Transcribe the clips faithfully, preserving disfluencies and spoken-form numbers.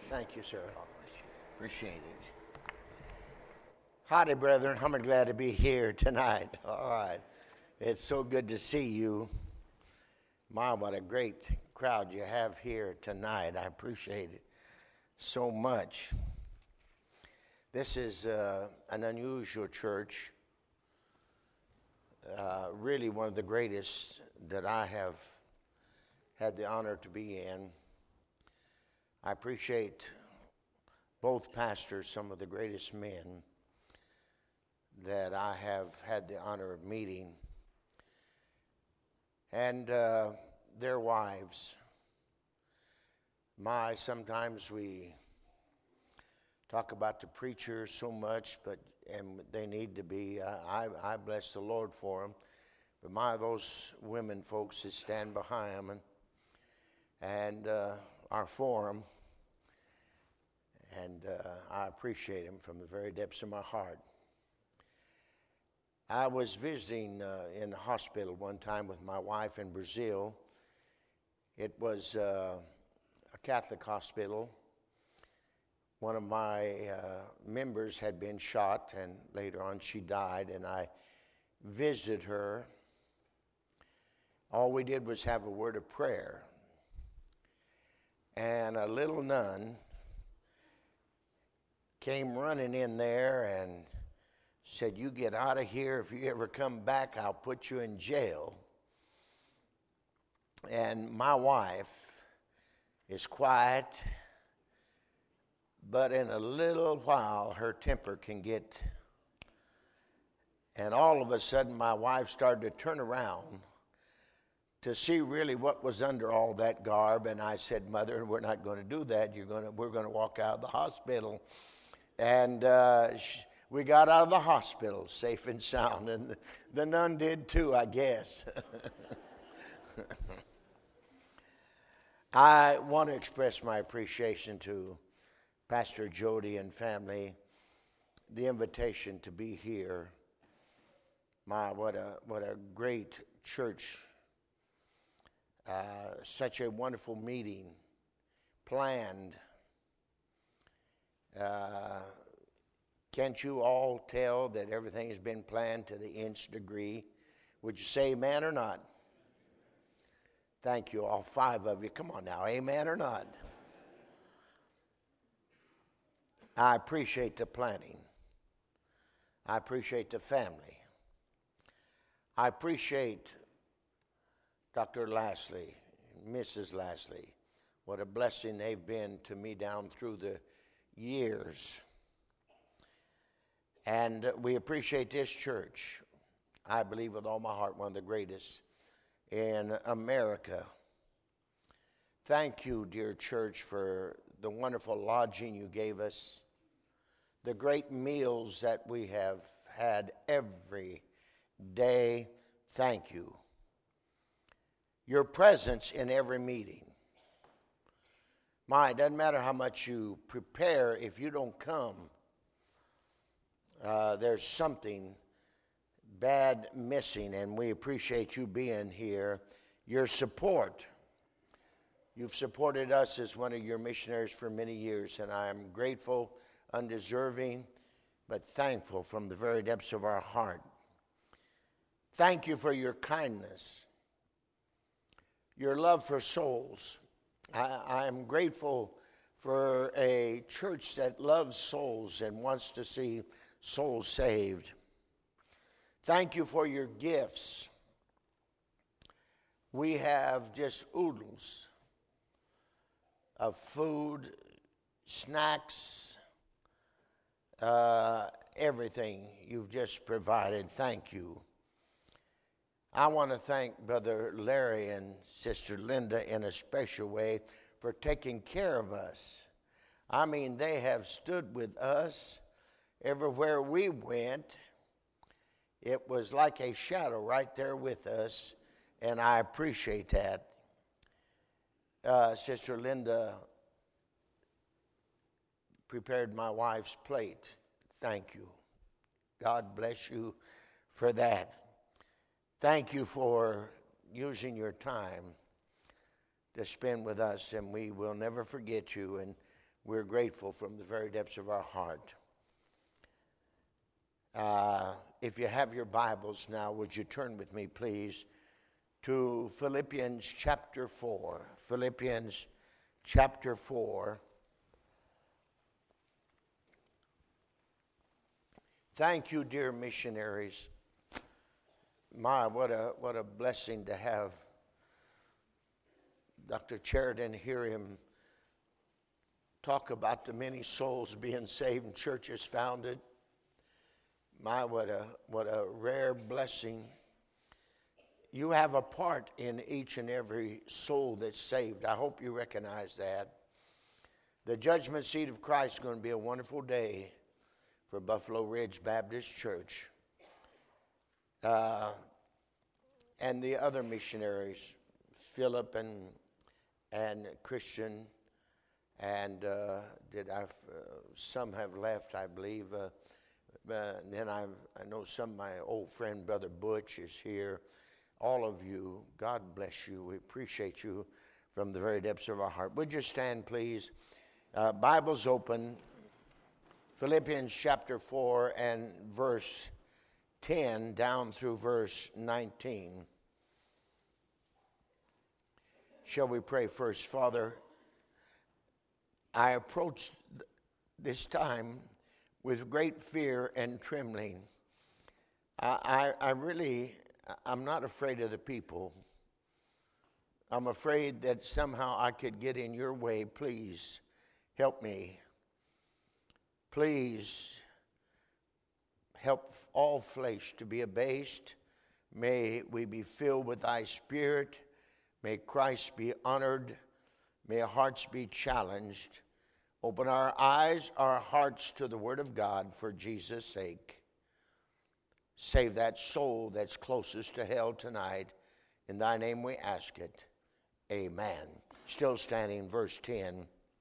Thank you, sir. Appreciate it. Howdy, brethren. I'm glad to be here tonight. All right. It's so good to see you. My, what a great crowd you have here tonight. I appreciate it so much. This is uh, an unusual church, uh, really one of the greatest that I have had the honor to be in. I appreciate both pastors, some of the greatest men that I have had the honor of meeting, and uh, their wives. My, sometimes we talk about the preachers so much, but and they need to be. I, I, I bless the Lord for them, but my, those women folks that stand behind them and, and uh, are for them, and uh, I appreciate them from the very depths of my heart. I was visiting uh, in the hospital one time with my wife in Brazil. It was uh, a Catholic hospital. One of my uh, members had been shot, and later on she died, and I visited her. All we did was have a word of prayer. And a little nun came running in there and said, "You get out of here. If you ever come back, I'll put you in jail." And my wife is quiet, but in a little while, her temper can get, and all of a sudden, my wife started to turn around to see really what was under all that garb. And I said, "Mother, we're not going to do that. You're going to, we're going to walk out of the hospital." And uh, she, we got out of the hospital safe and sound, and the, the nun did too, I guess. I want to express my appreciation to Pastor Jody and family, the invitation to be here. My, what a what a great church. Uh, such a wonderful meeting, planned. Uh, can't you all tell that everything has been planned to the nth degree? Would you say amen or not? Thank you, all five of you. Come on now, amen or not? I appreciate the planning. I appreciate the family. I appreciate Doctor Lashley, Missus Lashley. What a blessing they've been to me down through the years. And we appreciate this church. I believe with all my heart, one of the greatest in America. Thank you, dear church, for the wonderful lodging you gave us, the great meals that we have had every day. Thank you. Your presence in every meeting. My, it doesn't matter how much you prepare, if you don't come, uh, there's something bad missing, and we appreciate you being here. Your support. You've supported us as one of your missionaries for many years, and I am grateful, undeserving, but thankful from the very depths of our heart. Thank you for your kindness, your love for souls. I, I am grateful for a church that loves souls and wants to see souls saved. Thank you for your gifts. We have just oodles of food, snacks, uh, everything you've just provided. Thank you. I want to thank Brother Larry and Sister Linda in a special way for taking care of us. I mean, they have stood with us everywhere we went. It was like a shadow right there with us, and I appreciate that. Uh, Sister Linda prepared my wife's plate. Thank you. God bless you for that. Thank you for using your time to spend with us, and we will never forget you, and We're grateful from the very depths of our heart. Uh, if you have your Bibles now, would you turn with me, please, to Philippians chapter four. Philippians chapter four. Thank you, dear missionaries. My, what a what a blessing to have Doctor Sheridan hear him talk about the many souls being saved and churches founded. My, what a what a rare blessing. You have a part in each and every soul that's saved. I hope you recognize that. The judgment seat of Christ is going to be a wonderful day for Buffalo Ridge Baptist Church. Uh, and the other missionaries, Philip and and Christian, and uh, did I? Uh, some have left, I believe. Uh, uh, and then I've, I know some of my old friend, Brother Butch, is here. All of you, God bless you. We appreciate you from the very depths of our heart. Would you stand, please? Uh, Bibles open. Philippians chapter four and verse ten down through verse nineteen. Shall we pray first? Father, I approach this time with great fear and trembling. I, I, I really, I'm not afraid of the people. I'm afraid that somehow I could get in your way. Please help me. Please help all flesh to be abased. May we be filled with thy Spirit. May Christ be honored. May our hearts be challenged. Open our eyes, our hearts to the Word of God for Jesus' sake. Save that soul that's closest to hell tonight. In thy name we ask it. Amen. Still standing, verse ten.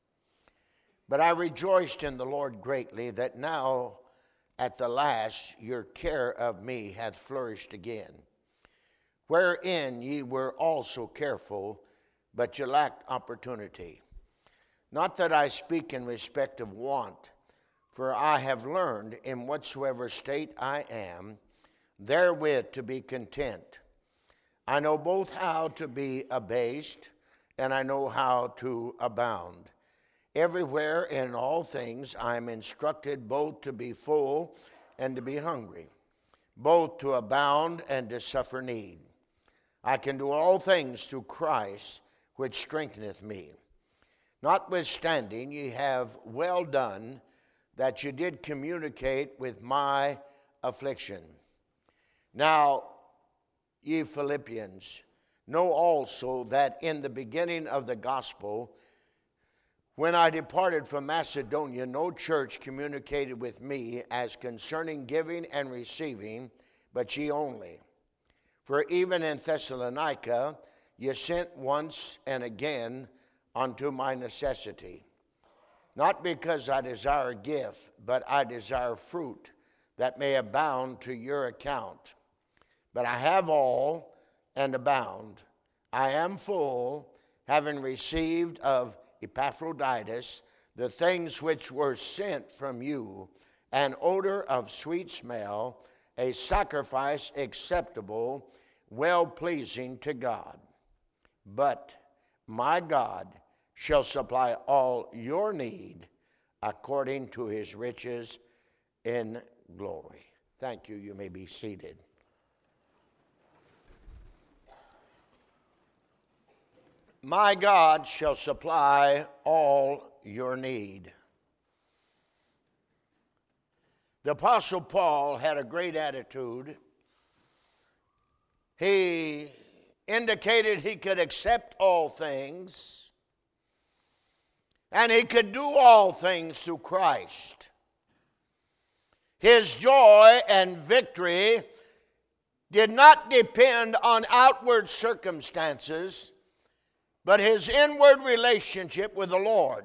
But I rejoiced in the Lord greatly that now at the last your care of me hath flourished again, wherein ye were also careful, but ye lacked opportunity. Not that I speak in respect of want, for I have learned in whatsoever state I am, therewith to be content. I know both how to be abased, and I know how to abound. Everywhere in all things I am instructed both to be full and to be hungry, both to abound and to suffer need. I can do all things through Christ, which strengtheneth me. Notwithstanding, ye have well done that ye did communicate with my affliction. Now, ye Philippians, know also that in the beginning of the gospel, when I departed from Macedonia, no church communicated with me as concerning giving and receiving, but ye only. For even in Thessalonica, ye sent once and again unto my necessity. Not because I desire gift, but I desire fruit that may abound to your account. But I have all and abound. I am full, having received of Epaphroditus the things which were sent from you, an odor of sweet smell, a sacrifice acceptable, well-pleasing to God. But my God shall supply all your need according to his riches in glory. Thank you. You may be seated. My God shall supply all your need. The Apostle Paul had a great attitude. He indicated he could accept all things, and he could do all things through Christ. His joy and victory did not depend on outward circumstances, but his inward relationship with the Lord.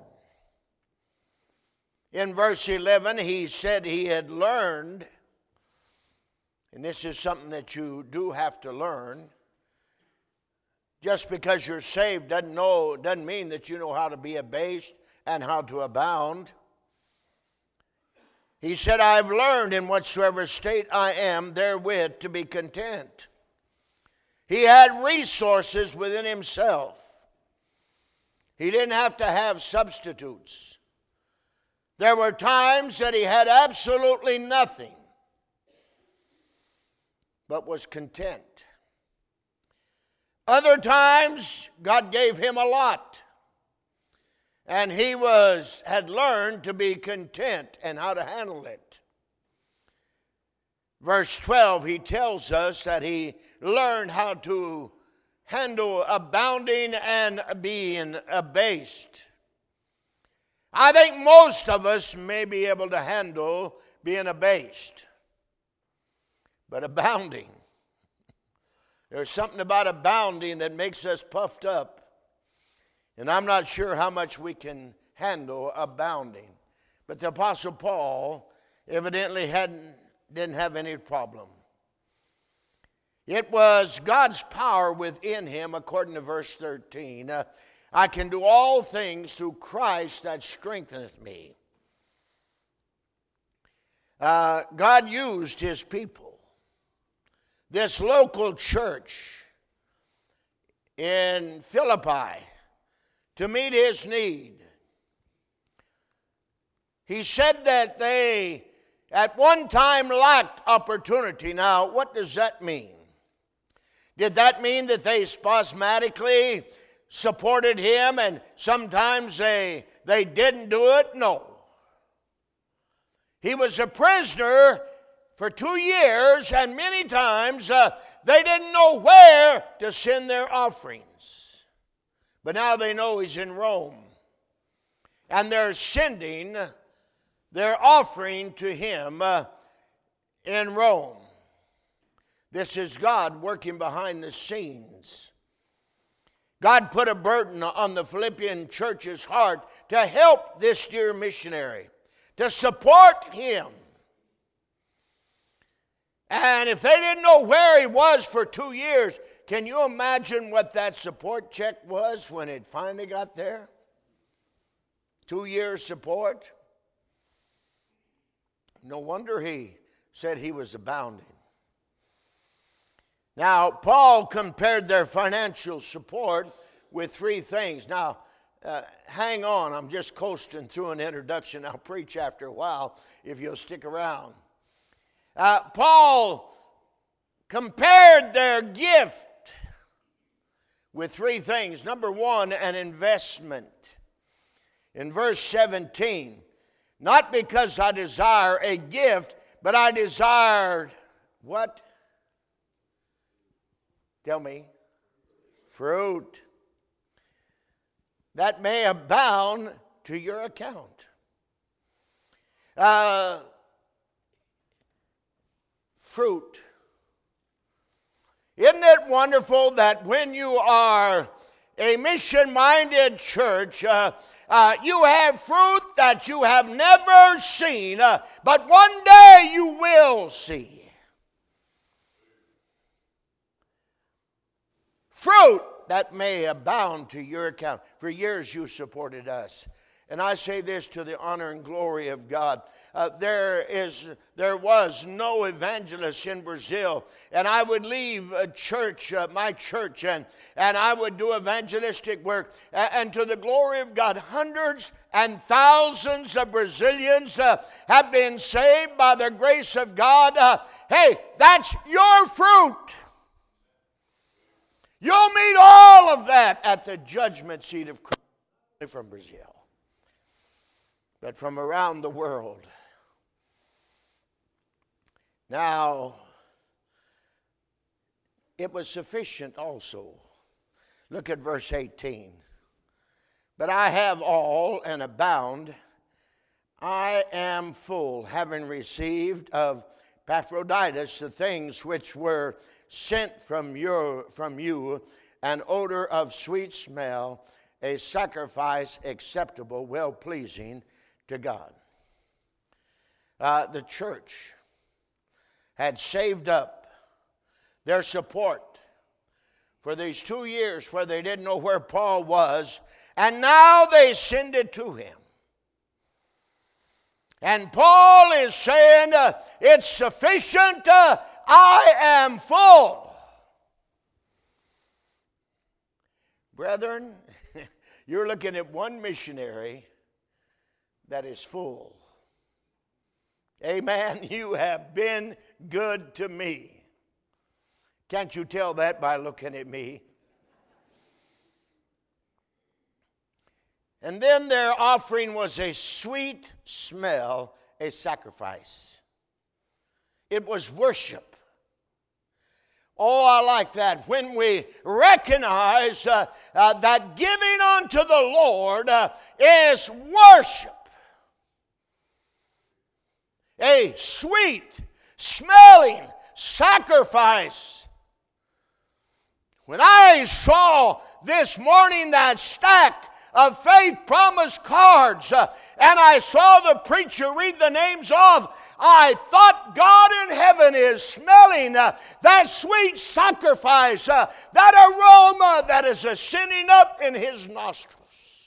In verse eleven, he said he had learned, and this is something that you do have to learn. Just because you're saved doesn't know, doesn't mean that you know how to be abased and how to abound. He said, I've learned in whatsoever state I am therewith to be content. He had resources within himself. He didn't have to have substitutes. There were times that he had absolutely nothing, but was content. Other times, God gave him a lot, and he was had learned to be content and how to handle it. Verse twelve, he tells us that he learned how to handle abounding and being abased. I think most of us may be able to handle being abased, but abounding. There's something about abounding that makes us puffed up. And I'm not sure how much we can handle abounding. But the Apostle Paul evidently hadn't, didn't have any problem. It was God's power within him, according to verse thirteen. Uh, I can do all things through Christ that strengtheneth me. Uh, God used his people. This local church in Philippi to meet his need. He said that they at one time lacked opportunity. Now, what does that mean? Did that mean that they spasmodically supported him and sometimes they, they didn't do it? No. He was a prisoner for two years, and many times uh, they didn't know where to send their offerings. But now they know he's in Rome, and they're sending their offering to him uh, in Rome. This is God working behind the scenes. God put a burden on the Philippian church's heart to help this dear missionary, to support him. And if they didn't know where he was for two years, can you imagine what that support check was when it finally got there? Two years support. No wonder he said he was abounding. Now, Paul compared their financial support with three things. Now, uh, hang on, I'm just coasting through an introduction. I'll preach after a while if you'll stick around. Uh, Paul compared their gift with three things. Number one, an investment. In verse seventeen, not because I desire a gift, but I desired what? Tell me. Fruit. That may abound to your account. Uh, fruit. Isn't it wonderful that when you are a mission-minded church, uh, uh, you have fruit that you have never seen, uh, but one day you will see. Fruit that may abound to your account. For years you supported us. And I say this to the honor and glory of God. Uh, there is, there was no evangelist in Brazil, and I would leave a church, uh, my church, and, and I would do evangelistic work. Uh, and to the glory of God, hundreds and thousands of Brazilians uh, have been saved by the grace of God. Uh, hey, that's your fruit. You'll meet all of that at the judgment seat of Christ from Brazil, but from around the world. Now, it was sufficient also. Look at verse eighteen. But I have all and abound. I am full, having received of Epaphroditus the things which were sent from your from you, an odor of sweet smell, a sacrifice acceptable, well-pleasing to God. Uh, the church had saved up their support for these two years where they didn't know where Paul was, And now they send it to him. And Paul is saying, uh, it's sufficient, uh, I am full. Brethren, you're looking at one missionary that is full. Amen. You have been good to me. Can't you tell that by looking at me? And then their offering was a sweet smell, a sacrifice. It was worship. Oh, I like that. When we recognize uh, uh, that giving unto the Lord uh, is worship. A sweet smelling sacrifice. When I saw this morning that stack of faith promise cards, uh, and I saw the preacher read the names of, I thought God in heaven is smelling uh, that sweet sacrifice, uh, that aroma that is ascending up in his nostrils.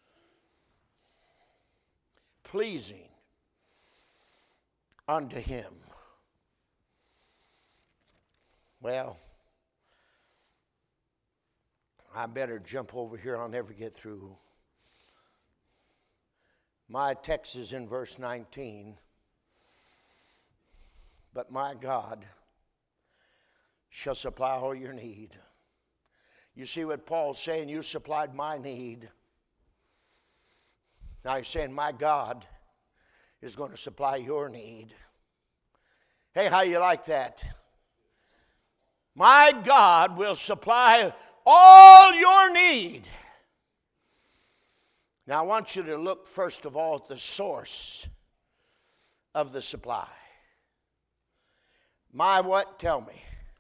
Pleasing unto him. Well, I better jump over here. I'll never get through. My text is in verse nineteen. But my God shall supply all your need. You see what Paul's saying? You supplied my need. Now he's saying my God is going to supply your need. Hey, how you like that? My God will supply all your need. Now I want you to look first of all at the source of the supply. My what? Tell me.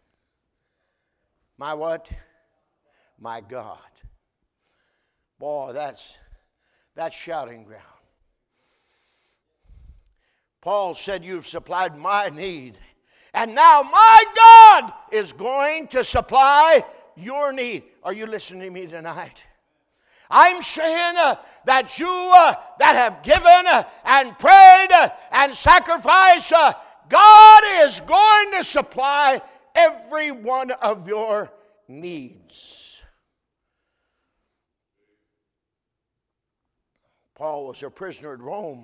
My what? My God. Boy, that's, that's shouting ground. Paul said, you've supplied my need. And now my God is going to supply your need. Are you listening to me tonight? I'm saying uh, that you uh, that have given uh, and prayed uh, and sacrificed, uh, God is going to supply every one of your needs. Paul was a prisoner at Rome.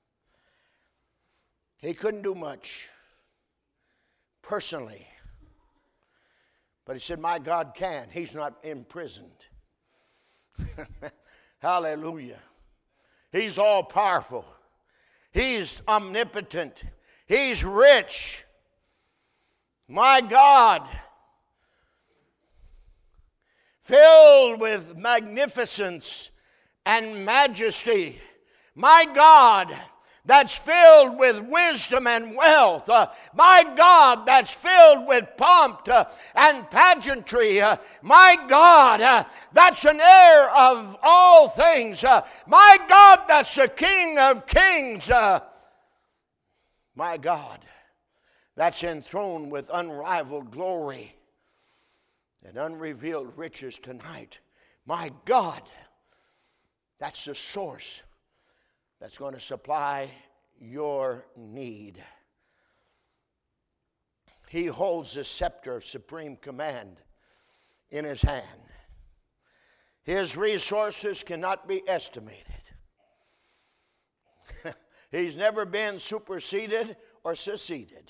He couldn't do much personally. But he said, my God can. He's not imprisoned. Hallelujah. He's all powerful. He's omnipotent. He's rich. My God, filled with magnificence and majesty. My God, that's filled with wisdom and wealth. Uh, my God, that's filled with pomp uh, and pageantry. Uh, my God, uh, that's an heir of all things. Uh, my God, that's the King of kings. Uh, my God, that's enthroned with unrivaled glory and unrevealed riches tonight. My God, that's the source that's going to supply your need. He holds the scepter of supreme command in his hand. His resources cannot be estimated. He's never been superseded or seceded.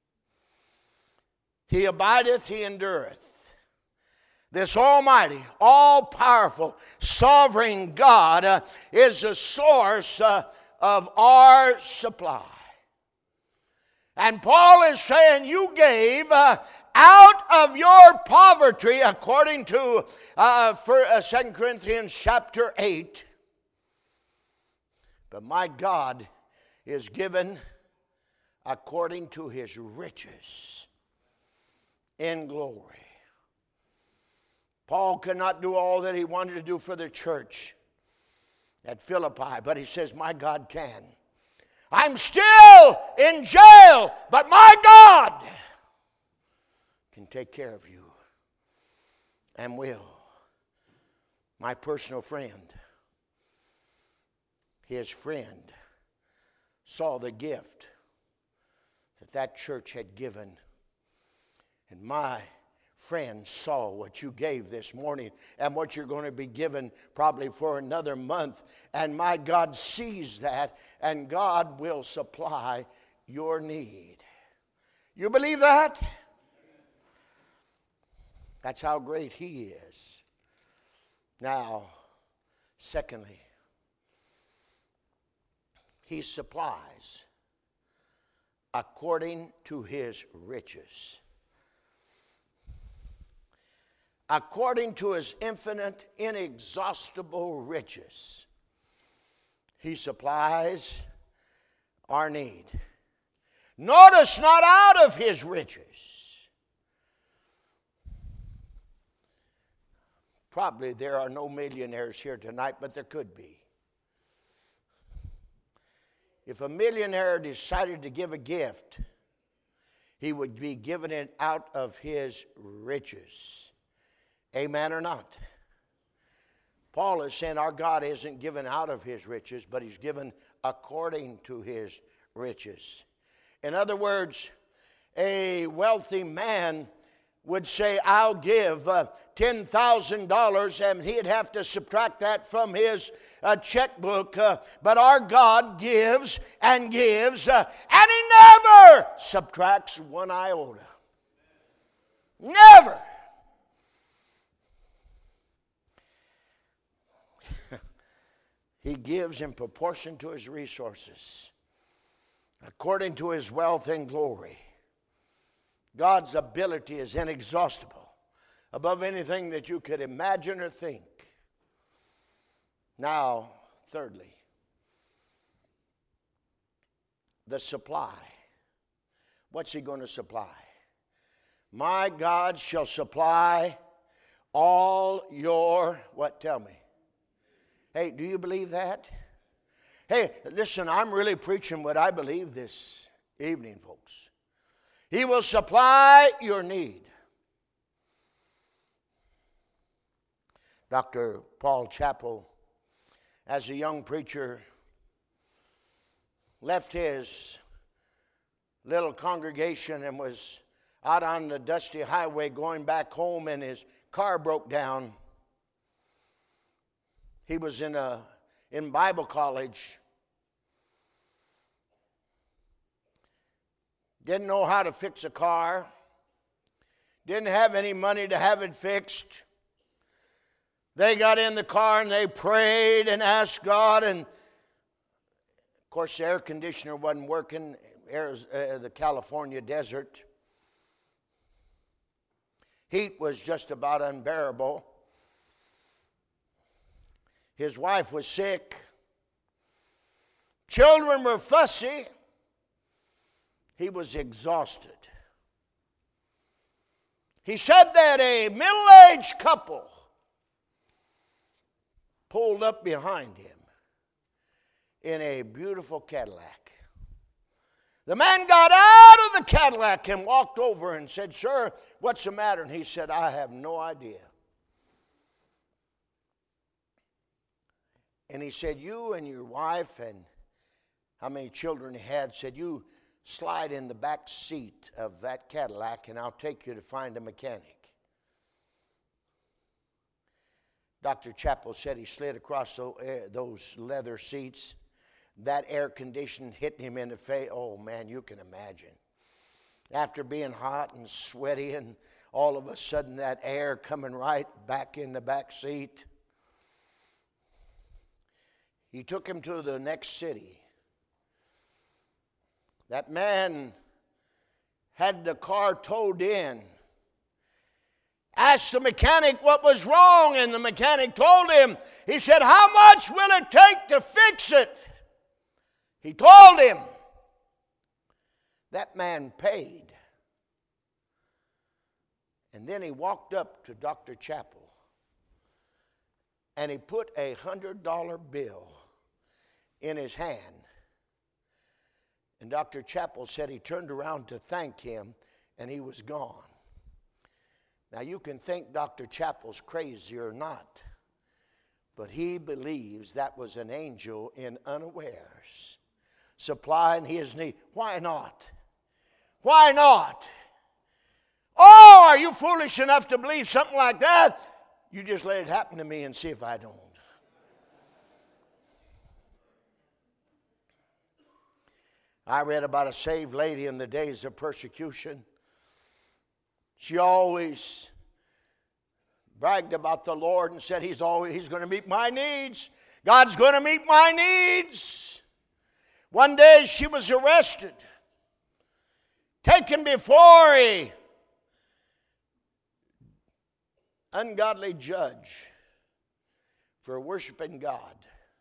He abideth, he endureth. This almighty, all-powerful, sovereign God uh, is the source uh, of our supply. And Paul is saying you gave uh, out of your poverty, according to uh, for, uh, Second Corinthians chapter eight. But my God is given according to his riches in glory. Paul could not do all that he wanted to do for the church at Philippi, but he says, my God can. I'm still in jail, but my God can take care of you and will. my personal friend, his friend, saw the gift that that church had given. And my friend saw what you gave this morning and what you're going to be given probably for another month. And my God sees that, and God will supply your need. You believe that? That's how great He is. Now, secondly, He supplies according to His riches. According to His infinite, inexhaustible riches, He supplies our need. Notice, not out of His riches. Probably there are no millionaires here tonight, but there could be. If a millionaire decided to give a gift, he would be giving it out of his riches. Amen or not? Paul is saying our God isn't given out of His riches, but He's given according to His riches. In other words, a wealthy man would say, I'll give uh, ten thousand dollars, and he'd have to subtract that from his uh, checkbook. Uh, but our God gives and gives, uh, and He never subtracts one iota. Never. He gives in proportion to His resources, according to His wealth and glory. God's ability is inexhaustible, above anything that you could imagine or think. Now, thirdly, the supply. What's He going to supply? My God shall supply all your, what, tell me? Hey, do you believe that? Hey, listen, I'm really preaching what I believe this evening, folks. He will supply your need. Doctor Paul Chappell, as a young preacher, left his little congregation and was out on the dusty highway going back home, and his car broke down. He was in a in Bible college. Didn't know how to fix a car. Didn't have any money to have it fixed. They got in the car and they prayed and asked God. And, of course, the air conditioner wasn't working. Air, uh, the California desert. Heat was just about unbearable. His wife was sick. Children were fussy. He was exhausted. He said that a middle-aged couple pulled up behind him in a beautiful Cadillac. The man got out of the Cadillac and walked over and said, "Sir, what's the matter?" And he said, "I have no idea." And he said, "You and your wife," and how many children he had, said, "You slide in the back seat of that Cadillac and I'll take you to find a mechanic." Doctor Chappell said he slid across those leather seats. That air condition hit him in the face. Oh man, you can imagine. After being hot and sweaty, and all of a sudden that air coming right back in the back seat. He took him to the next city. That man had the car towed in. Asked the mechanic what was wrong, and the mechanic told him. He said, "How much will it take to fix it?" He told him. That man paid. And then he walked up to Doctor Chappell and he put a hundred dollar bill in his hand. And Doctor Chappell said he turned around to thank him, and he was gone. Now you can think Doctor Chappell's crazy or not, But he believes that was an angel in unawares, supplying his need. Why not? Why not? Oh, are you foolish enough to believe something like that? You just let it happen to me and see if I don't. I read about a saved lady in the days of persecution. She always bragged about the Lord and said, He's always He's going to meet my needs. God's going to meet my needs. One day she was arrested, taken before a ungodly judge for worshiping God.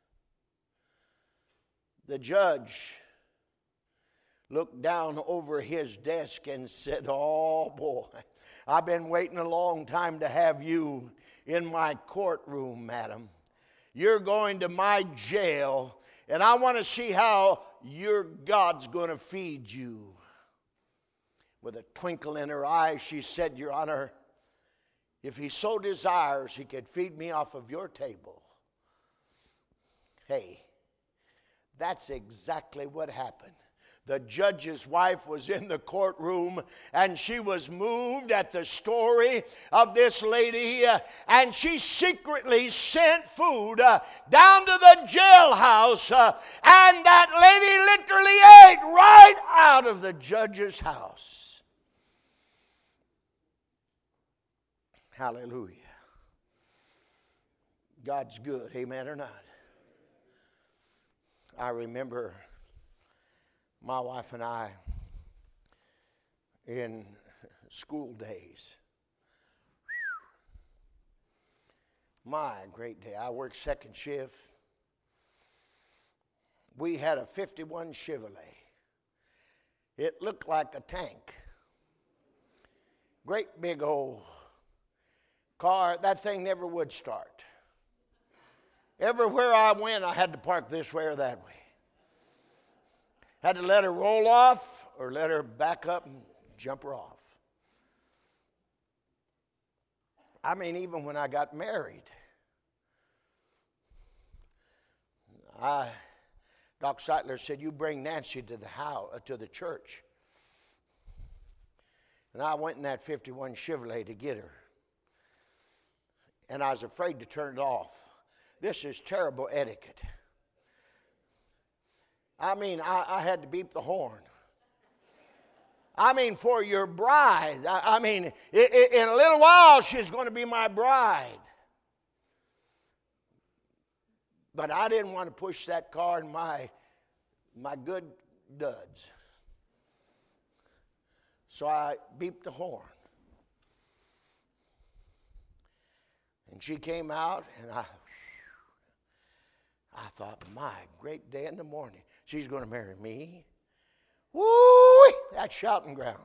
The judge looked down over his desk and said, "Oh boy, I've been waiting a long time to have you in my courtroom, madam. You're going to my jail, and I want to see how your God's going to feed you." With a twinkle in her eye, she said, "Your Honor, if he so desires, he could feed me off of your table." Hey, that's exactly what happened. The judge's wife was in the courtroom, and she was moved at the story of this lady, uh, and she secretly sent food uh, down to the jailhouse, uh, and that lady literally ate right out of the judge's house. Hallelujah. God's good, amen or not? I remember my wife and I in school days. My great day. I worked second shift. We had a fifty-one Chevrolet. It looked like a tank. Great big old car. That thing never would start. Everywhere I went, I had to park this way or that way. Had to let her roll off or let her back up and jump her off. I mean, even when I got married, I, Doc Seitler said, "You bring Nancy to the house, uh, to the church." And I went in that fifty-one Chevrolet to get her. And I was afraid to turn it off. This is terrible etiquette. I mean, I, I had to beep the horn. I mean, for your bride. I, I mean, it, it, in a little while, she's going to be my bride. But I didn't want to push that car in my, my good duds. So I beeped the horn. And she came out, and I, I thought, my great day in the morning. She's going to marry me. Woo! That's shouting ground.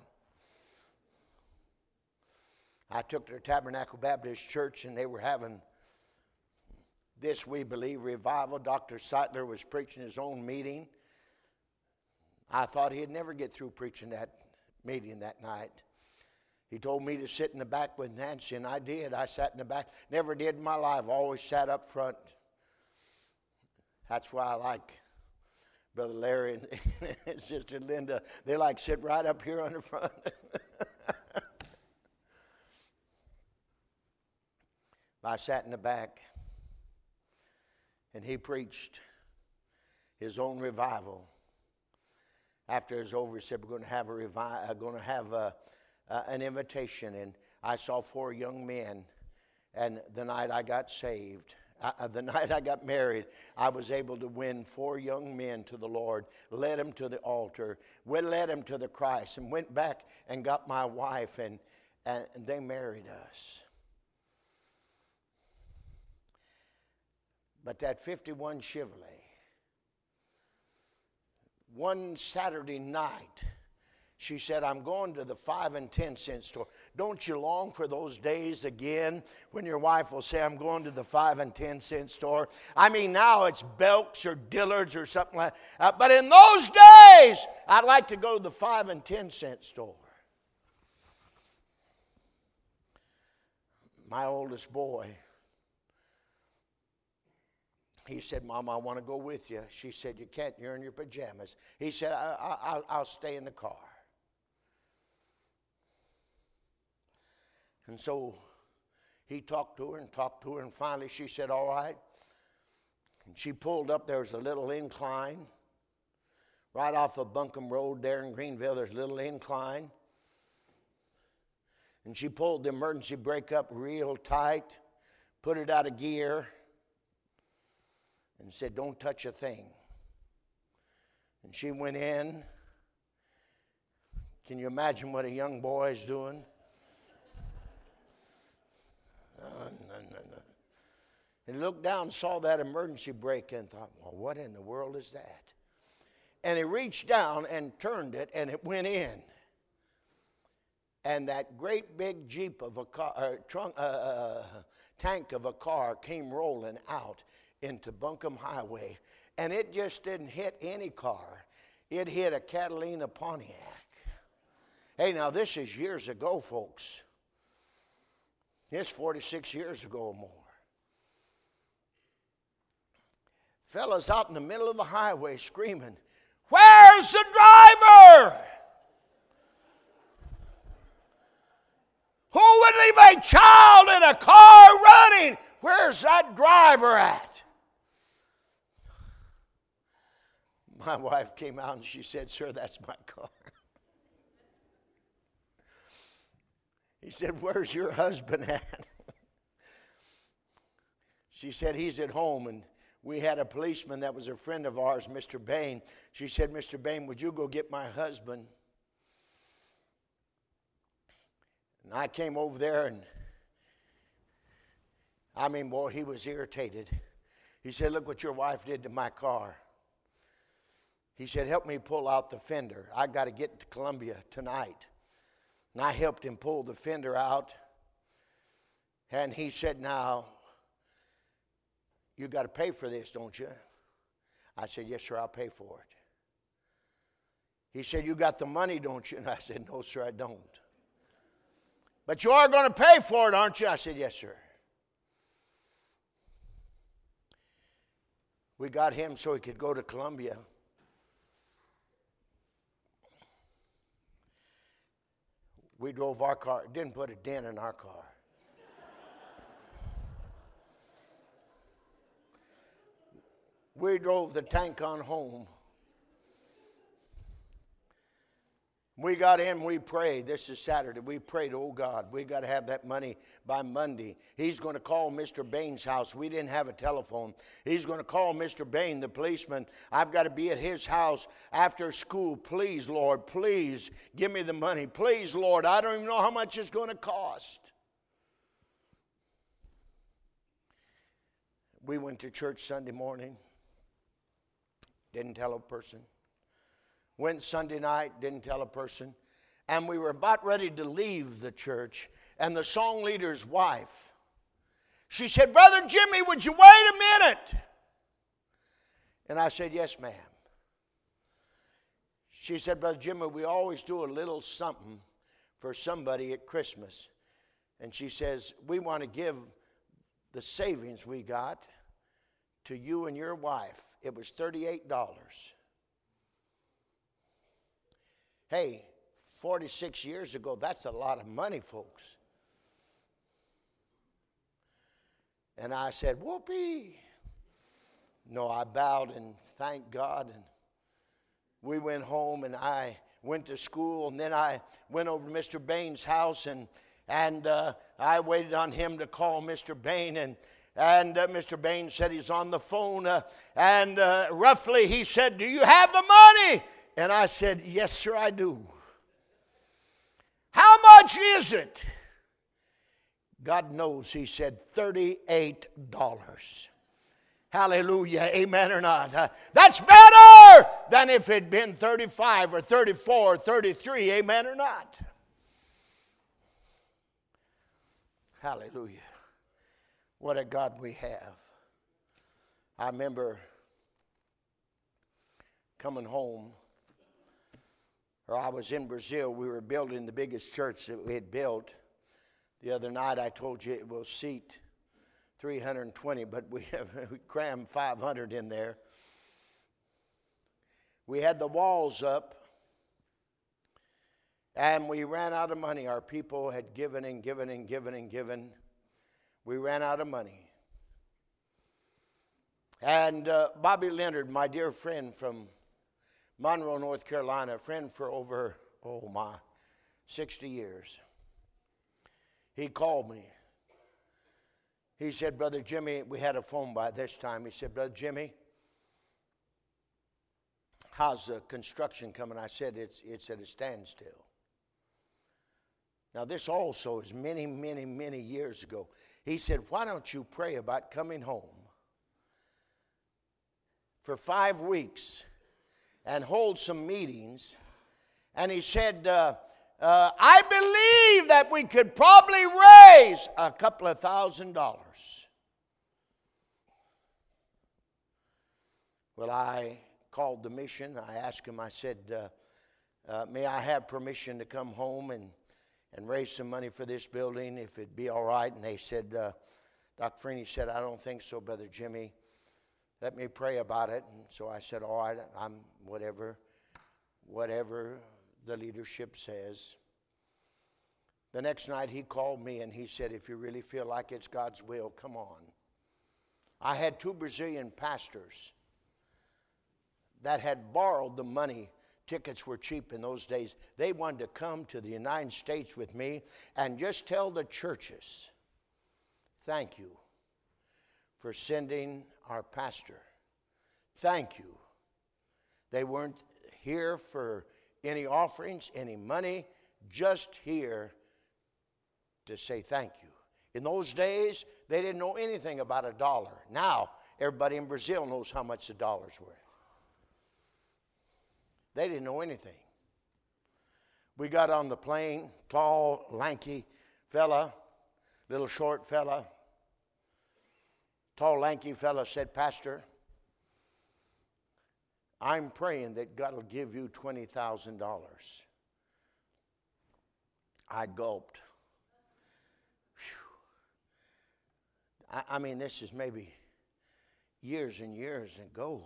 I took her to Tabernacle Baptist Church, and they were having this We Believe revival. Doctor Seitler was preaching his own meeting. I thought he'd never get through preaching that meeting that night. He told me to sit in the back with Nancy, and I did. I sat in the back. Never did in my life. Always sat up front. That's why I like Brother Larry and Sister Linda. They like sit right up here on the front. I sat in the back, and he preached his own revival. After it was over, he said, "We're going to have a revi- uh, going to have a, uh, an invitation." And I saw four young men, and the night I got saved. Uh, the night I got married, I was able to win four young men to the Lord, led them to the altar, we led them to the Christ, and went back and got my wife, and, and they married us. But that fifty-one Chevrolet, one Saturday night, she said, "I'm going to the five and ten cent store." Don't you long for those days again when your wife will say, "I'm going to the five and ten cent store"? I mean, now it's Belk's or Dillard's or something like that. Uh, but in those days, I'd like to go to the five and ten cent store. My oldest boy He said, Mom, I want to go with you. She said, you can't. You're in your pajamas. He said, I, I, I'll, I'll stay in the car. And so he talked to her and talked to her, and finally she said, all right. And she pulled up. There was a little incline. Right off of Buncombe Road there in Greenville, there's a little incline. And she pulled the emergency brake up real tight, put it out of gear, and said, don't touch a thing. And she went in. Can you imagine what a young boy is doing? No, no, no, no. And he looked down, saw that emergency brake, and thought, well, what in the world is that? And he reached down and turned it, and it went in. And that great big Jeep of a car, uh, trunk, uh, uh, tank of a car came rolling out into Buncombe Highway. And it just didn't hit any car. It hit a Catalina Pontiac. Hey, now this is years ago, folks. It's forty-six years ago or more. Fellas out in the middle of the highway screaming, where's the driver? Who would leave a child in a car running? Where's that driver at? My wife came out and she said, sir, that's my car. He said, where's your husband at? She said, he's at home. And we had a policeman that was a friend of ours, Mister Bain. She said, Mister Bain, would you go get my husband? And I came over there, and I mean, boy, he was irritated. He said, look what your wife did to my car. He said, help me pull out the fender. I got to get to Columbia tonight. And I helped him pull the fender out. And he said, now, you got to pay for this, don't you? I said, yes, sir, I'll pay for it. He said, you got the money, don't you? And I said, no, sir, I don't. But you are going to pay for it, aren't you? I said, yes, sir. We got him so he could go to Columbia. We drove our car. Didn't put a dent in our car. We drove the tank on home. We got in, we prayed. This is Saturday. We prayed, oh God, we got to have that money by Monday. He's going to call Mister Bain's house. We didn't have a telephone. He's going to call Mister Bain, the policeman. I've got to be at his house after school. Please, Lord, please give me the money. Please, Lord, I don't even know how much it's going to cost. We went to church Sunday morning. Didn't tell a person. Went Sunday night, didn't tell a person. And we were about ready to leave the church. And the song leader's wife, she said, Brother Jimmy, would you wait a minute? And I said, yes, ma'am. She said, Brother Jimmy, we always do a little something for somebody at Christmas. And she says, we want to give the savings we got to you and your wife. It was thirty-eight dollars. Hey, forty-six years ago, that's a lot of money, folks. And I said, whoopee. No, I bowed and thanked God. And we went home, and I went to school. And then I went over to Mister Bain's house, and, and uh, I waited on him to call Mister Bain. And, and uh, Mister Bain said he's on the phone. Uh, and uh, roughly he said, do you have the money? And I said, yes, sir, I do. How much is it? God knows, he said, thirty-eight dollars. Hallelujah, amen or not. Uh, that's better than if it had been thirty-five or thirty-four or thirty-three, amen or not. Hallelujah. What a God we have. I remember coming home. Or I was in Brazil. We were building the biggest church that we had built. The other night I told you it will seat three hundred twenty, but we have we crammed five hundred in there. We had the walls up, and we ran out of money. Our people had given and given and given and given. We ran out of money. And uh, Bobby Leonard, my dear friend from Monroe, North Carolina, a friend for over, oh my, sixty years. He called me. He said, Brother Jimmy, we had a phone by this time. He said, Brother Jimmy, how's the construction coming? I said, it's, it's at a standstill. Now, this also is many, many, many years ago. He said, why don't you pray about coming home for five weeks and hold some meetings? And he said, uh, uh, I believe that we could probably raise a couple of thousand dollars. Well, I called the mission. I asked him, I said, uh, uh, may I have permission to come home and, and raise some money for this building, if it'd be all right? And they said, uh, Doctor Freeney said, I don't think so, Brother Jimmy. Let me pray about it. And so I said, all right, I'm whatever, whatever the leadership says. The next night he called me and he said, if you really feel like it's God's will, come on. I had two Brazilian pastors that had borrowed the money. Tickets were cheap in those days. They wanted to come to the United States with me and just tell the churches, thank you for sending our pastor. Thank you. They weren't here for any offerings, any money, just here to say thank you. In those days, they didn't know anything about a dollar. Now, everybody in Brazil knows how much a dollar's worth. They didn't know anything. We got on the plane, tall, lanky fella, little short fella. Tall, lanky fella said, Pastor, I'm praying that God will give you twenty thousand dollars. I gulped. I, I mean, this is maybe years and years ago.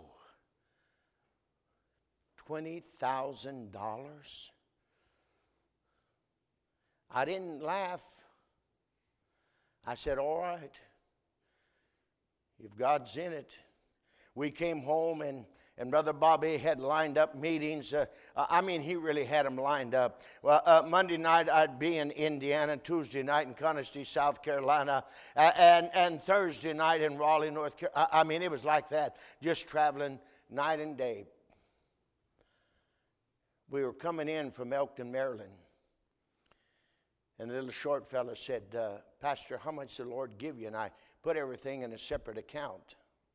twenty thousand dollars? I didn't laugh. I said, all right. If God's in it. We came home and, and Brother Bobby had lined up meetings. Uh, I mean, he really had them lined up. Well, uh, Monday night I'd be in Indiana, Tuesday night in Conisty, South Carolina, uh, and, and Thursday night in Raleigh, North Carolina. I mean, it was like that, just traveling night and day. We were coming in from Elkton, Maryland. And the little short fellow said, uh, Pastor, how much did the Lord give you? And I put everything in a separate account.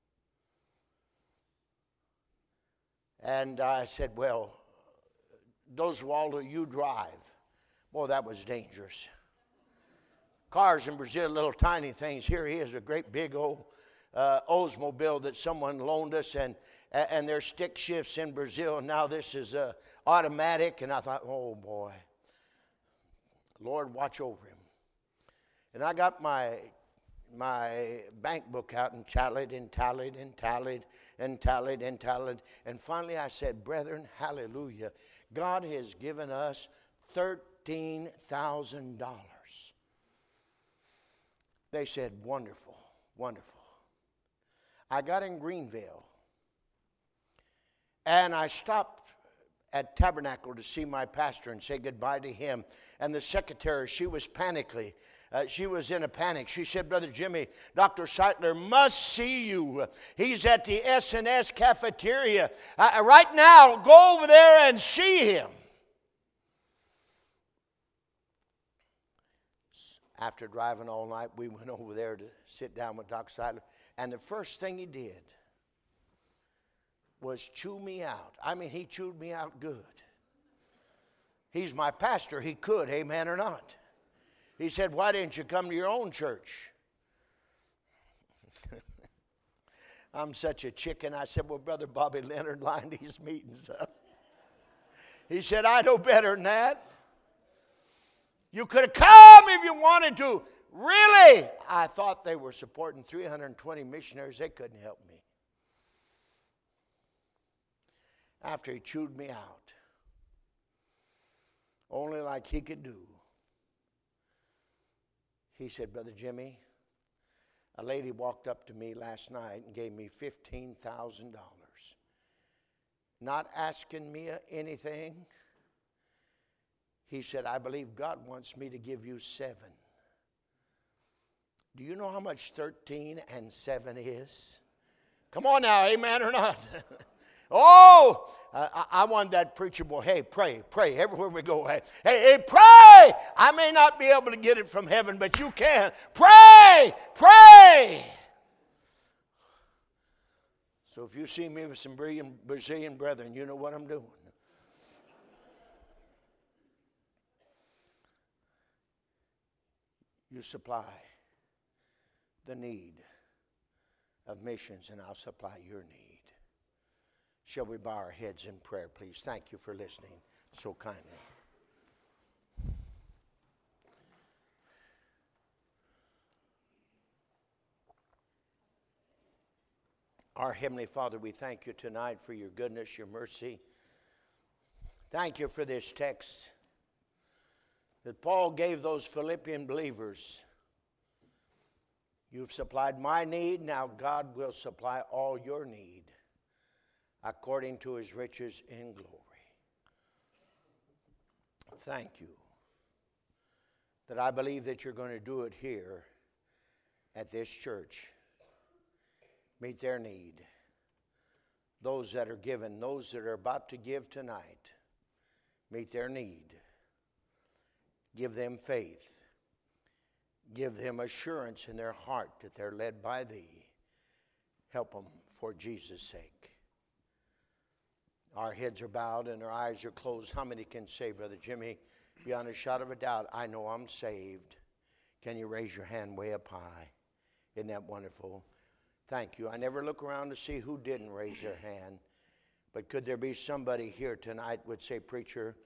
And I said, well, those Waldo, you drive. Boy, that was dangerous. Cars in Brazil, little tiny things. Here he is, a great big old uh, Oldsmobile that someone loaned us, and and there's stick shifts in Brazil, and now this is uh, automatic. And I thought, oh boy, Lord, watch over him. And I got my my bank book out and tallied and tallied and tallied and tallied and tallied. And finally I said, brethren, hallelujah, God has given us thirteen thousand dollars. They said, wonderful, wonderful. I got in Greenville, and I stopped at Tabernacle to see my pastor and say goodbye to him. And the secretary, she was panically. Uh, she was in a panic. She said, Brother Jimmy, Doctor Seitler must see you. He's at the S and S cafeteria. Uh, right now, go over there and see him. After driving all night, we went over there to sit down with Doctor Seitler. And the first thing he did was chew me out. I mean, he chewed me out good. He's my pastor. He could, amen or not. He said, why didn't you come to your own church? I'm such a chicken. I said, well, Brother Bobby Leonard lined these meetings up. He said, I know better than that. You could have come if you wanted to. Really? I thought they were supporting three hundred twenty missionaries. They couldn't help me. After he chewed me out, only like he could do, he said, Brother Jimmy, a lady walked up to me last night and gave me fifteen thousand dollars. Not asking me anything. He said, I believe God wants me to give you seven. Do you know how much thirteen and seven is? Come on now, amen or not? Oh, I, I want that preacher boy. Hey, pray, pray. Everywhere we go. Hey, hey, pray. I may not be able to get it from heaven, but you can. Pray, pray. So if you see me with some Brazilian brethren, you know what I'm doing. You supply the need of missions, and I'll supply your need. Shall we bow our heads in prayer, please? Thank you for listening so kindly. Our Heavenly Father, we thank you tonight for your goodness, your mercy. Thank you for this text that Paul gave those Philippian believers. You've supplied my need, now God will supply all your need according to his riches in glory. Thank you that I believe that you're going to do it here at this church. Meet their need. Those that are given, those that are about to give tonight, meet their need. Give them faith. Give them assurance in their heart that they're led by thee. Help them for Jesus' sake. Our heads are bowed and our eyes are closed. How many can say, Brother Jimmy, beyond a shadow of a doubt, I know I'm saved? Can you raise your hand way up high? Isn't that wonderful? Thank you. I never look around to see who didn't raise their hand. But could there be somebody here tonight would say, Preacher,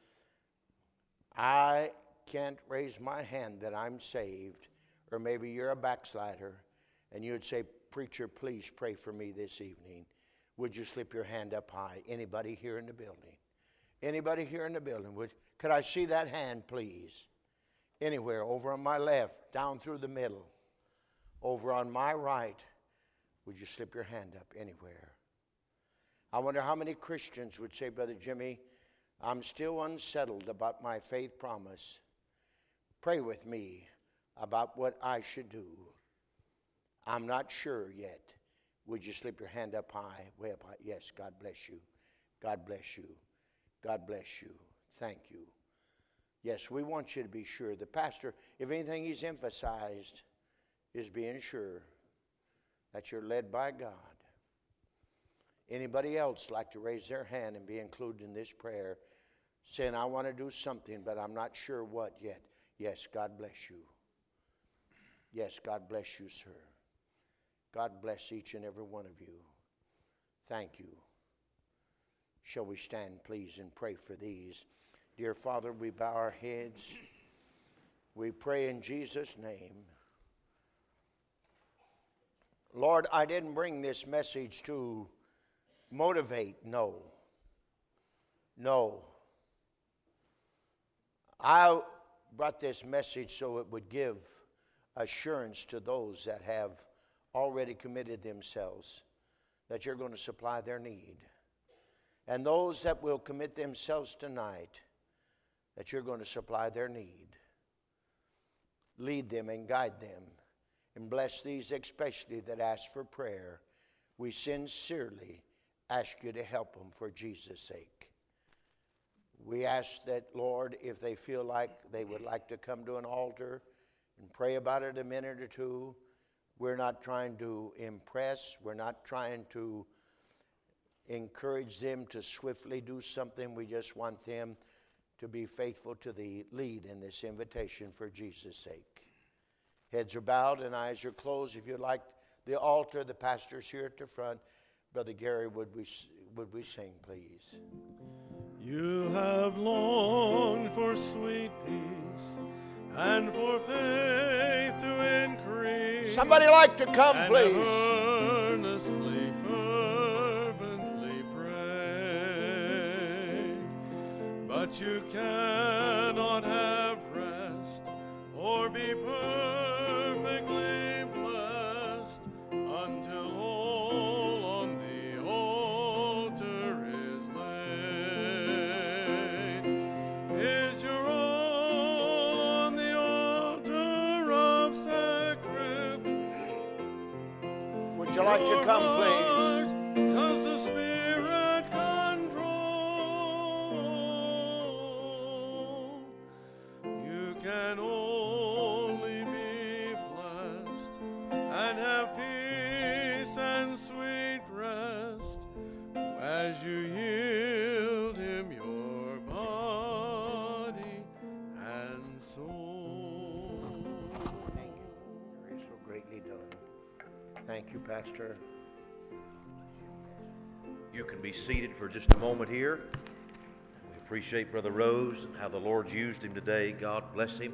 I can't raise my hand that I'm saved. Or maybe you're a backslider and you would say, Preacher, please pray for me this evening. Would you slip your hand up high? Anybody here in the building? Anybody here in the building? Would, could I see that hand, please? Anywhere, over on my left, down through the middle, over on my right. Would you slip your hand up anywhere? I wonder how many Christians would say, Brother Jimmy, I'm still unsettled about my faith promise. Pray with me about what I should do. I'm not sure yet. Would you slip your hand up high, way up high? Yes, God bless you. God bless you. God bless you. Thank you. Yes, we want you to be sure. The pastor, if anything he's emphasized, is being sure that you're led by God. Anybody else like to raise their hand and be included in this prayer, saying, I want to do something, but I'm not sure what yet? Yes, God bless you. Yes, God bless you, sir. God bless each and every one of you. Thank you. Shall we stand, please, and pray for these? Dear Father, we bow our heads. We pray in Jesus' name. Lord, I didn't bring this message to motivate. No. No. I brought this message so it would give assurance to those that have already committed themselves that you're going to supply their need. And those that will commit themselves tonight, that you're going to supply their need. Lead them and guide them. And bless these especially that ask for prayer. We sincerely ask you to help them for Jesus' sake. We ask that, Lord, if they feel like they would like to come to an altar and pray about it a minute or two, we're not trying to impress. We're not trying to encourage them to swiftly do something. We just want them to be faithful to the lead in this invitation for Jesus' sake. Heads are bowed and eyes are closed. If you'd like the altar, the pastor's here at the front. Brother Gary, would we, would we sing, please? You have longed for sweet peace and for faith to Somebody like to come, and please. earnestly, fervently pray. But you cannot have rest or be perfectly blessed until all on the altar is laid. Is your all on the altar of sacrifice? Would you like to come, please? Does the Spirit control? You can only be blessed and have peace and sweet rest as you yield Him your body and soul. Thank you. Very so greatly done. Thank you, Pastor. You can be seated for just a moment here. We appreciate Brother Rose and how the Lord's used him today. God bless him.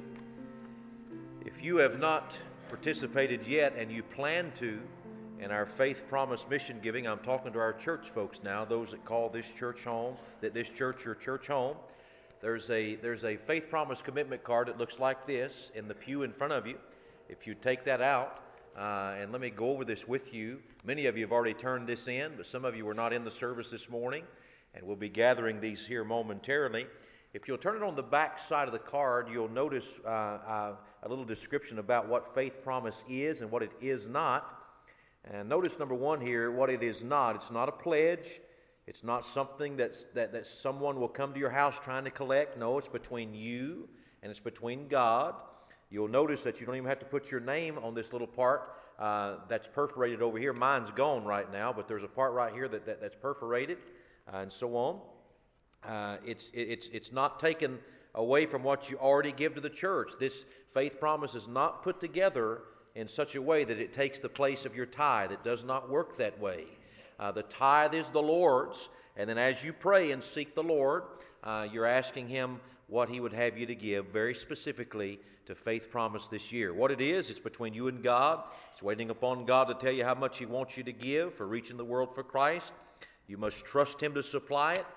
If you have not participated yet and you plan to in our Faith Promise mission giving, I'm talking to our church folks now, those that call this church home, that this church your church home. There's a, there's a Faith Promise commitment card that looks like this in the pew in front of you. If you take that out, Uh, and let me go over this with you. Many of you have already turned this in, but some of you were not in the service this morning, and we'll be gathering these here momentarily. If you'll turn it on the back side of the card, you'll notice uh, uh, a little description about what Faith Promise is and what it is not. And notice number one here, what it is not. It's not a pledge. It's not something that's, that, that someone will come to your house trying to collect. No, it's between you and it's between God. You'll notice that you don't even have to put your name on this little part uh, that's perforated over here. Mine's gone right now, but there's a part right here that, that that's perforated uh, and so on. Uh, it's, it's, it's not taken away from what you already give to the church. This Faith Promise is not put together in such a way that it takes the place of your tithe. It does not work that way. Uh, the tithe is the Lord's, and then as you pray and seek the Lord, uh, you're asking Him what He would have you to give very specifically to Faith Promise this year. What it is, it's between you and God. It's waiting upon God to tell you how much He wants you to give for reaching the world for Christ. You must trust Him to supply it.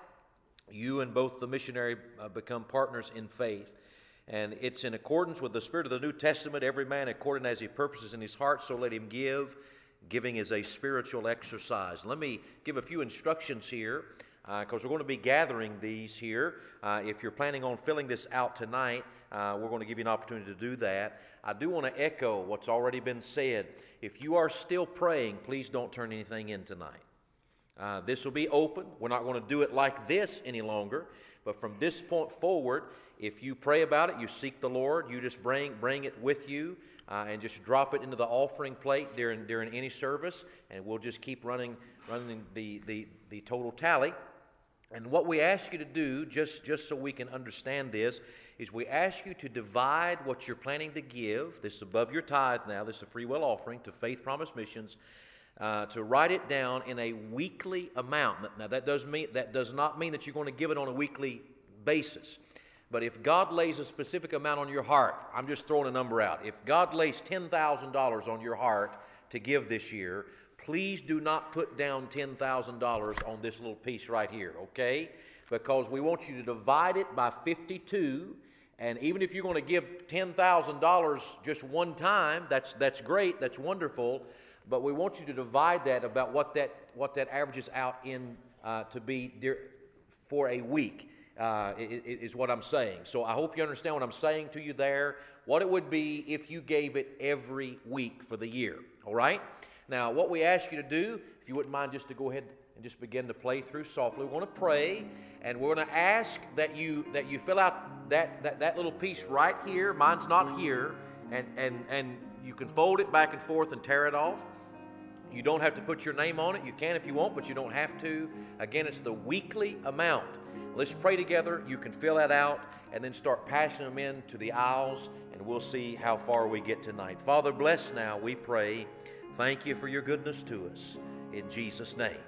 You and both the missionary uh, become partners in faith. And it's in accordance with the spirit of the New Testament. Every man according as he purposes in his heart, so let him give. Giving is a spiritual exercise. Let me give a few instructions here, because uh, we're going to be gathering these here. Uh, if you're planning on filling this out tonight, uh, we're going to give you an opportunity to do that. I do want to echo what's already been said. If you are still praying, please don't turn anything in tonight. Uh, this will be open. We're not going to do it like this any longer. But from this point forward, if you pray about it, you seek the Lord, you just bring bring it with you uh, and just drop it into the offering plate during during any service, and we'll just keep running running the the, the total tally. And what we ask you to do, just, just so we can understand this, is we ask you to divide what you're planning to give, this is above your tithe now, this is a free will offering to Faith Promise Missions, uh, to write it down in a weekly amount. Now that does mean that does not mean that you're going to give it on a weekly basis. But if God lays a specific amount on your heart, I'm just throwing a number out. If God lays ten thousand dollars on your heart to give this year, please do not put down ten thousand dollars on this little piece right here, okay? Because we want you to divide it by fifty-two, and even if you're going to give ten thousand dollars just one time, that's that's great, that's wonderful, but we want you to divide that about what that what that averages out in uh, to be dear, for a week. Uh, is what I'm saying. So I hope you understand what I'm saying to you there, what it would be if you gave it every week for the year, all right? Now, what we ask you to do, if you wouldn't mind just to go ahead and just begin to play through softly. We want to pray, and we're going to ask that you that you fill out that, that, that little piece right here. Mine's not here, and, and, and you can fold it back and forth and tear it off. You don't have to put your name on it. You can if you want, but you don't have to. Again, it's the weekly amount. Let's pray together. You can fill that out and then start passing them in to the aisles, and we'll see how far we get tonight. Father, bless now, we pray. Thank you for your goodness to us. In Jesus' name.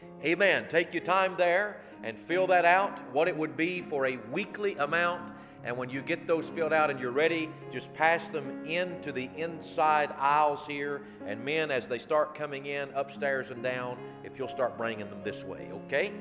Amen. Take your time there and fill that out, what it would be for a weekly amount. And when you get those filled out and you're ready, just pass them into the inside aisles here. And men, as they start coming in upstairs and down, if you'll start bringing them this way, okay?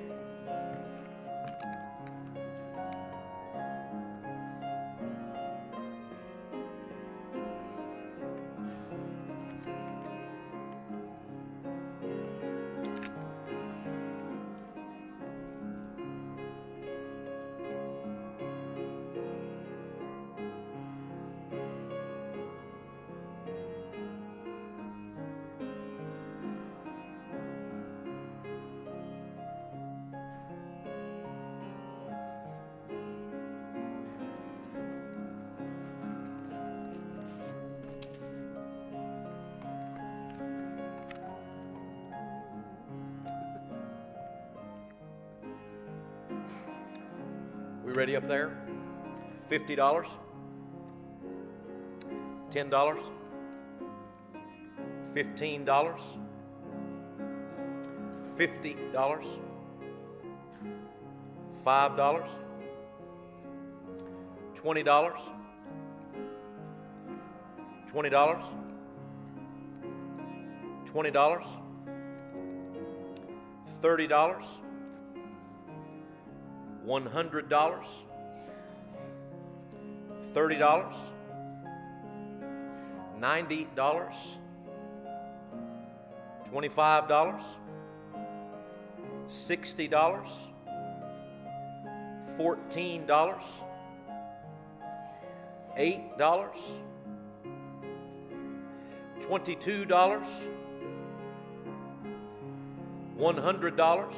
We ready up there? fifty dollars? ten dollars? fifteen dollars? fifty dollars? five dollars? twenty dollars? twenty dollars? twenty dollars? thirty dollars? one hundred dollars, thirty dollars, ninety dollars, twenty-five dollars, sixty dollars, fourteen dollars, eight dollars, twenty-two dollars, one hundred dollars,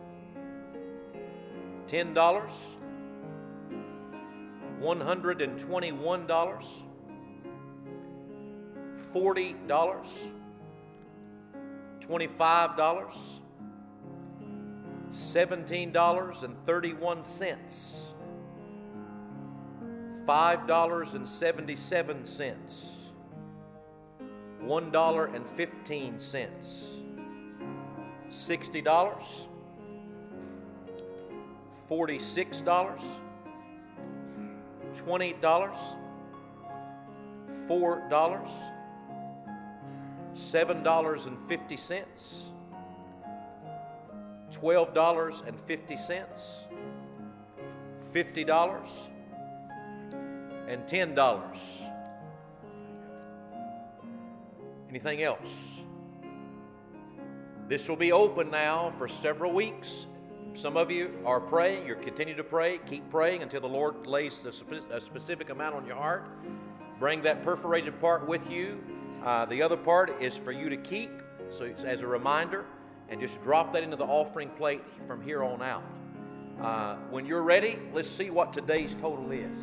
ten dollars, one hundred twenty-one dollars, forty dollars, twenty-five dollars, seventeen dollars and thirty-one cents, five dollars and seventy-seven cents, one dollar and fifteen cents, sixty dollars, forty-six dollars, twenty dollars, four dollars, seven dollars and fifty cents, twelve dollars and fifty cents, fifty dollars, and ten dollars. Anything else? This will be open now for several weeks. Some of you are praying. You're continue to pray. Keep praying until the Lord lays a specific amount on your heart. Bring that perforated part with you. Uh, the other part is for you to keep, so it's as a reminder, and just drop that into the offering plate from here on out. Uh, when you're ready, let's see what today's total is.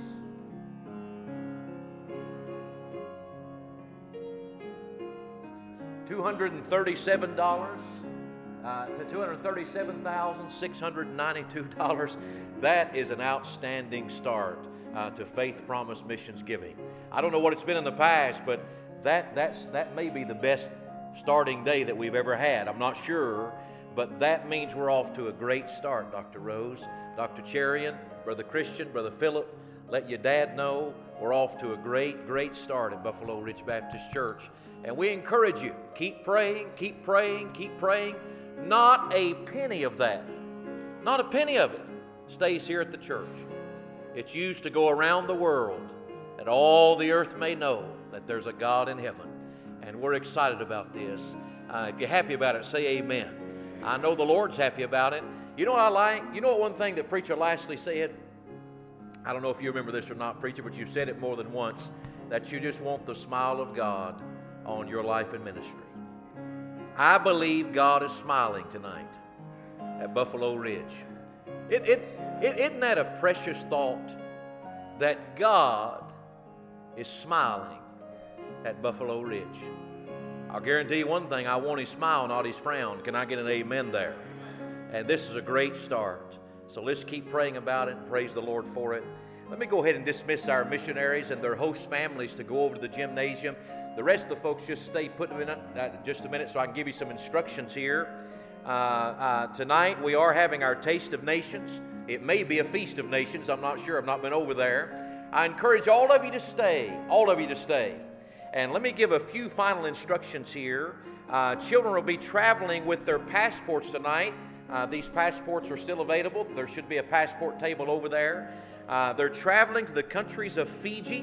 two hundred thirty-seven dollars. Uh, to two hundred thirty-seven thousand six hundred ninety-two dollars. That is an outstanding start uh, to Faith Promise Missions giving. I don't know what it's been in the past, but that that's that may be the best starting day that we've ever had. I'm not sure, but that means we're off to a great start, Doctor Rose, Doctor Cherian, Brother Christian, Brother Philip. Let your dad know we're off to a great, great start at Buffalo Ridge Baptist Church. And we encourage you, keep praying, keep praying, keep praying. Not a penny of that, not a penny of it stays here at the church. It's used to go around the world, that all the earth may know that there's a God in heaven. And we're excited about this. Uh, if you're happy about it, say amen. I know the Lord's happy about it. You know what I like? You know what one thing that Preacher Lastly said? I don't know if you remember this or not, Preacher, but you've said it more than once, that you just want the smile of God on your life and ministry. I believe God is smiling tonight at Buffalo Ridge. It, it, it, isn't that a precious thought that God is smiling at Buffalo Ridge? I'll guarantee you one thing, I want his smile, not his frown. Can I get an amen there? And this is a great start. So let's keep praying about it and praise the Lord for it. Let me go ahead and dismiss our missionaries and their host families to go over to the gymnasium. The rest of the folks just stay put in a minute, uh, just a minute so I can give you some instructions here. Uh, uh, tonight we are having our Taste of Nations. It may be a Feast of Nations. I'm not sure. I've not been over there. I encourage all of you to stay. All of you to stay. And let me give a few final instructions here. Uh, children will be traveling with their passports tonight. Uh, these passports are still available. There should be a passport table over there. Uh, they're traveling to the countries of Fiji.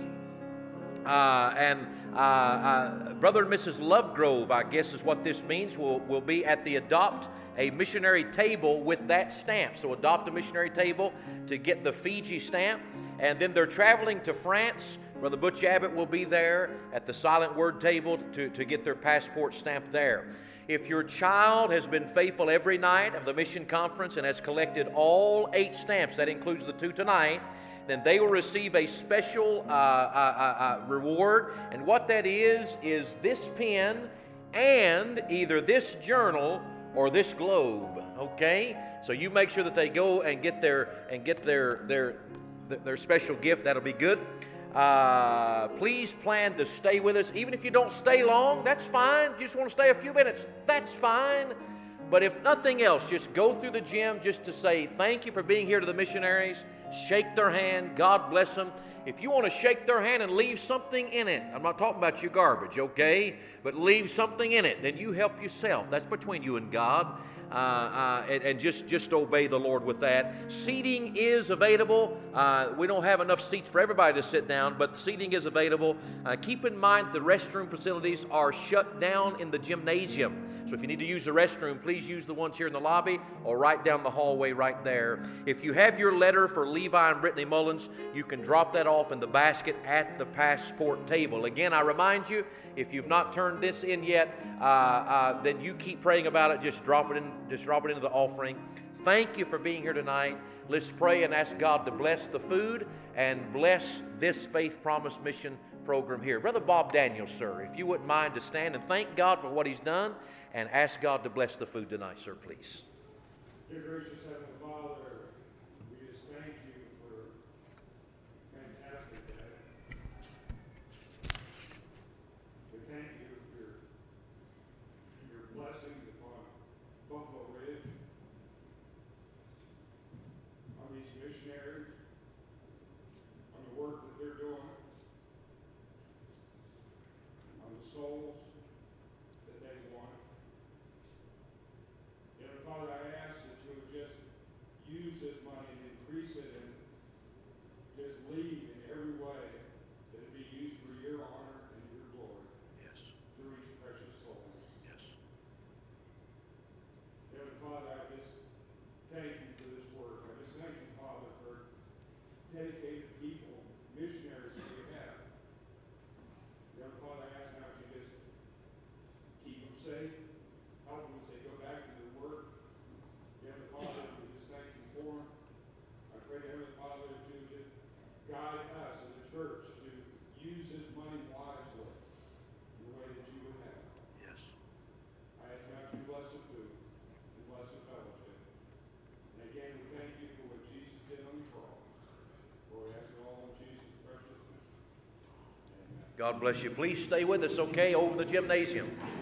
Uh, and uh, uh, Brother and Missus Lovegrove, I guess is what this means, will, will be at the Adopt a Missionary table with that stamp. So adopt a missionary table to get the Fiji stamp. And then they're traveling to France. Brother Butch Abbott will be there at the Silent Word table to, to get their passport stamped there. If your child has been faithful every night of the mission conference and has collected all eight stamps, that includes the two tonight, then they will receive a special uh, uh, uh, uh, reward. And what that is, is this pen and either this journal or this globe, okay? So you make sure that they go and get their and get their their their special gift. That'll be good. Uh, please plan to stay with us. Even if you don't stay long, that's fine. You just want to stay a few minutes, that's fine. But if nothing else, just go through the gym just to say thank you for being here to the missionaries. Shake their hand. God bless them. If you want to shake their hand and leave something in it, I'm not talking about your garbage, okay? But leave something in it, then you help yourself. That's between you and God. Uh, uh, and, and just, just obey the Lord with that. Seating is available. Uh, we don't have enough seats for everybody to sit down, but seating is available. Uh, keep in mind the restroom facilities are shut down in the gymnasium. So if you need to use the restroom, please use the ones here in the lobby or right down the hallway right there. If you have your letter for Levi and Brittany Mullins, you can drop that off in the basket at the passport table. Again, I remind you, if you've not turned this in yet, uh, uh, then you keep praying about it. Just drop it in, just drop it into the offering. Thank you for being here tonight. Let's pray and ask God to bless the food and bless this Faith Promise Mission program here. Brother Bob Daniels, sir, if you wouldn't mind to stand and thank God for what He's done and ask God to bless the food tonight, sir, please. Dear gracious Heavenly Father, we just thank you for a fantastic day. We thank you for your, your blessings upon Buffalo Ridge, on these missionaries, on the work that they're doing, on the souls that they want. Father, I ask that you would just use this money and increase it and just lead in every way that it be used for your honor and your glory. Yes. Through each precious soul. Yes. Heavenly Father, I just thank you for this work. I just thank you, Father, for dedicated people, missionaries that we have. Heavenly Father, I ask now that you just keep them safe, help them as they go back to their work. Heavenly Father, we just thank you for them. I pray, Heavenly Father, that you would guide us as a church to use this money wisely in the way that you would have. Yes. I ask now that you bless the food and bless the fellowship. And again, we thank you for what Jesus did on the cross. For we ask it all in Jesus' precious name. Amen. God bless you. Please stay with us, okay, over the gymnasium.